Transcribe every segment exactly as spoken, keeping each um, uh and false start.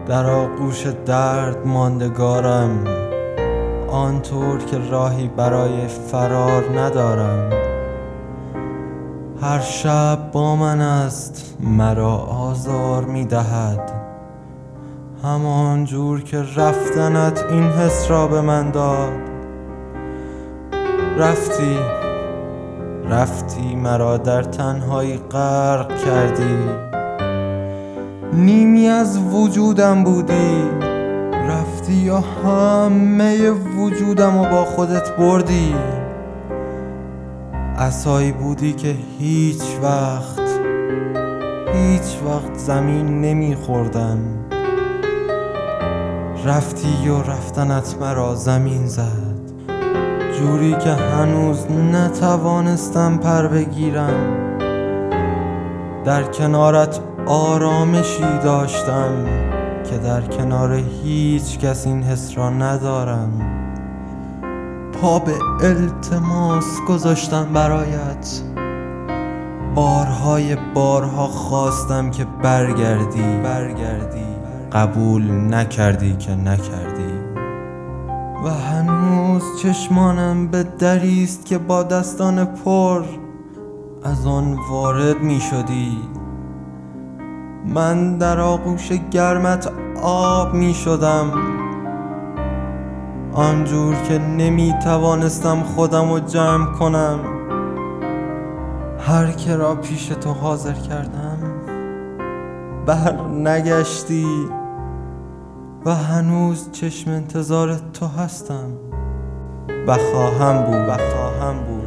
در آغوش درد ماندگارم، آنطور که راهی برای فرار ندارم. هر شب با من است مرا آزار می دهد، همان جور که رفتنت این حس را به من داد. رفتی رفتی مرا در تنهایی غرق کردی، نیمی از وجودم بودی. رفتی یا همه وجودم و با خودت بردی. عصایی بودی که هیچ وقت هیچ وقت زمین نمیخوردم. رفتی و رفتنت مرا زمین زد، جوری که هنوز نتوانستم پر بگیرم. در کنارت آرامشی داشتم که در کنار هیچ کس این حس را ندارم. پا به التماس گذاشتم برایت، بارهای بارها خواستم که برگردی برگردی قبول نکردی که نکردی. و هنوز چشمانم به دریست که با دستان پر از آن وارد می شدی. من در آغوش گرمت آب می شدم، آنجور که نمی توانستم خودم رو جمع کنم. هر که را پیش تو حاضر کردم بر نگشتی و هنوز چشم انتظار تو هستم و خواهم بود و خواهم بود.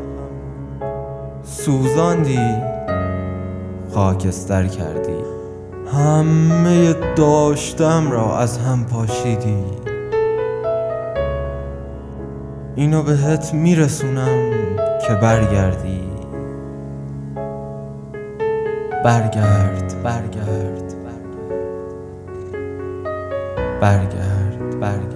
سوزاندی، خاکستر کردی، همه داشتم را از هم پاشیدی. اینو بهت میرسونم که برگردی. برگرد برگرد برگرد برگرد